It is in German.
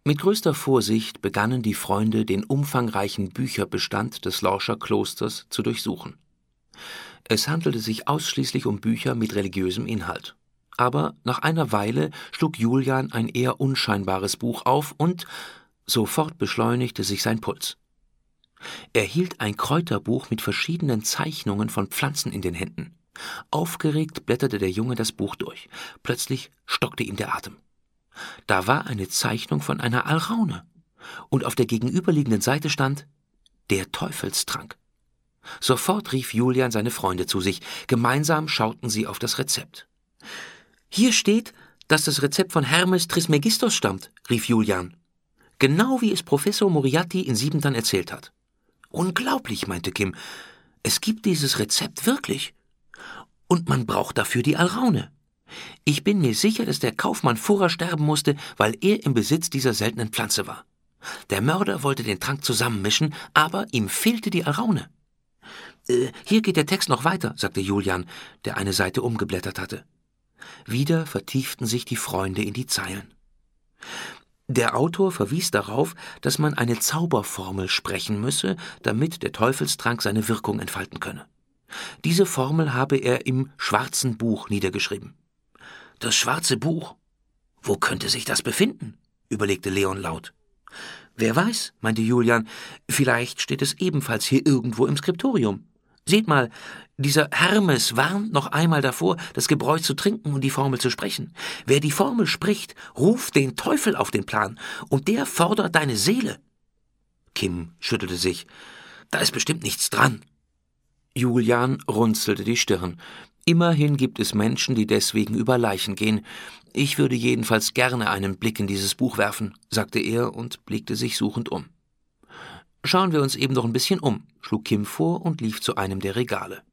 Mit größter Vorsicht begannen die Freunde, den umfangreichen Bücherbestand des Lorscher Klosters zu durchsuchen. Es handelte sich ausschließlich um Bücher mit religiösem Inhalt. Aber nach einer Weile schlug Julian ein eher unscheinbares Buch auf und sofort beschleunigte sich sein Puls. Er hielt ein Kräuterbuch mit verschiedenen Zeichnungen von Pflanzen in den Händen. Aufgeregt blätterte der Junge das Buch durch. Plötzlich stockte ihm der Atem. Da war eine Zeichnung von einer Alraune. Und auf der gegenüberliegenden Seite stand »Der Teufelstrank«. Sofort rief Julian seine Freunde zu sich. Gemeinsam schauten sie auf das Rezept. »Hier steht, dass das Rezept von Hermes Trismegistos stammt«, rief Julian. »Genau wie es Professor Moriarty in Siebentan erzählt hat.« »Unglaublich«, meinte Kim. »Es gibt dieses Rezept wirklich. Und man braucht dafür die Alraune. Ich bin mir sicher, dass der Kaufmann Furrer sterben musste, weil er im Besitz dieser seltenen Pflanze war. Der Mörder wollte den Trank zusammenmischen, aber ihm fehlte die Alraune.« »Hier geht der Text noch weiter«, sagte Julian, der eine Seite umgeblättert hatte. Wieder vertieften sich die Freunde in die Zeilen. Der Autor verwies darauf, dass man eine Zauberformel sprechen müsse, damit der Teufelstrank seine Wirkung entfalten könne. Diese Formel habe er im Schwarzen Buch niedergeschrieben. »Das Schwarze Buch? Wo könnte sich das befinden?«, überlegte Leon laut. »Wer weiß«, meinte Julian, »vielleicht steht es ebenfalls hier irgendwo im Skriptorium. Seht mal, dieser Hermes warnt noch einmal davor, das Gebräu zu trinken und die Formel zu sprechen. Wer die Formel spricht, ruft den Teufel auf den Plan, und der fordert deine Seele.« Kim schüttelte sich. »Da ist bestimmt nichts dran.« Julian runzelte die Stirn. »Immerhin gibt es Menschen, die deswegen über Leichen gehen. Ich würde jedenfalls gerne einen Blick in dieses Buch werfen«, sagte er und blickte sich suchend um. »Schauen wir uns eben noch ein bisschen um«, schlug Kim vor und lief zu einem der Regale.